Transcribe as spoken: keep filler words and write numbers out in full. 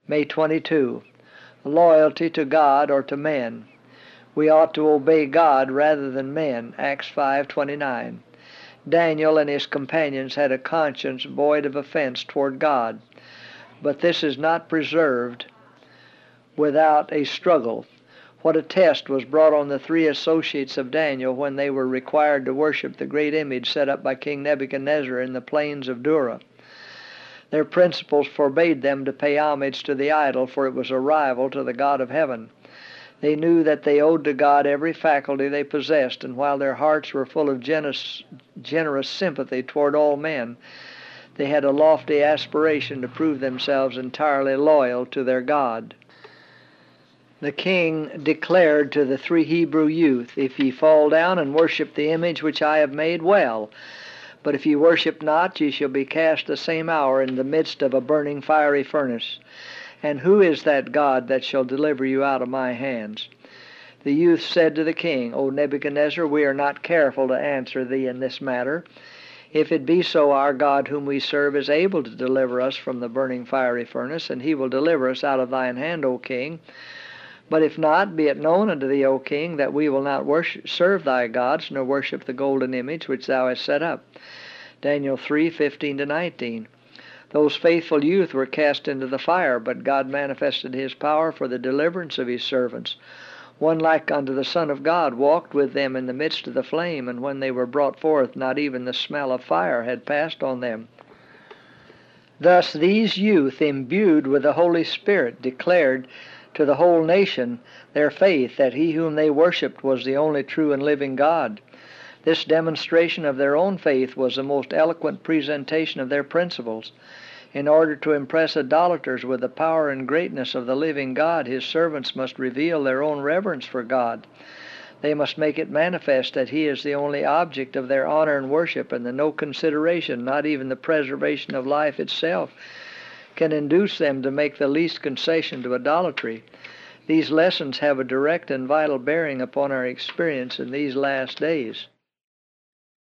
May twenty-second. Loyalty to God or to men. We ought to obey God rather than men. Acts five twenty-nine. Daniel and his companions had a conscience void of offense toward God, but this is not preserved without a struggle. What a test was brought on the three associates of Daniel when they were required to worship the great image set up by King Nebuchadnezzar in the plains of Dura. Their principles forbade them to pay homage to the idol, for it was a rival to the God of heaven. They knew that they owed to God every faculty they possessed, and while their hearts were full of generous, generous sympathy toward all men, they had a lofty aspiration to prove themselves entirely loyal to their God. The king declared to the three Hebrew youth, "If ye fall down and worship the image which I have made, well. But if ye worship not, ye shall be cast the same hour in the midst of a burning fiery furnace. And who is that God that shall deliver you out of my hands?" The youth said to the king, "O Nebuchadnezzar, we are not careful to answer thee in this matter. If it be so, our God whom we serve is able to deliver us from the burning fiery furnace, and he will deliver us out of thine hand, O king. But if not, be it known unto thee, O king, that we will not worship, serve thy gods, nor worship the golden image which thou hast set up." Daniel three fifteen to nineteen. Those faithful youth were cast into the fire, but God manifested his power for the deliverance of his servants. One like unto the Son of God walked with them in the midst of the flame, and when they were brought forth, not even the smell of fire had passed on them. Thus these youth, imbued with the Holy Spirit, declared to the whole nation their faith that he whom they worshipped was the only true and living God. This demonstration of their own faith was the most eloquent presentation of their principles. In order to impress idolaters with the power and greatness of the living God, his servants must reveal their own reverence for God. They must make it manifest that he is the only object of their honor and worship, and that no consideration, not even the preservation of life itself, can induce them to make the least concession to idolatry. These lessons have a direct and vital bearing upon our experience in these last days.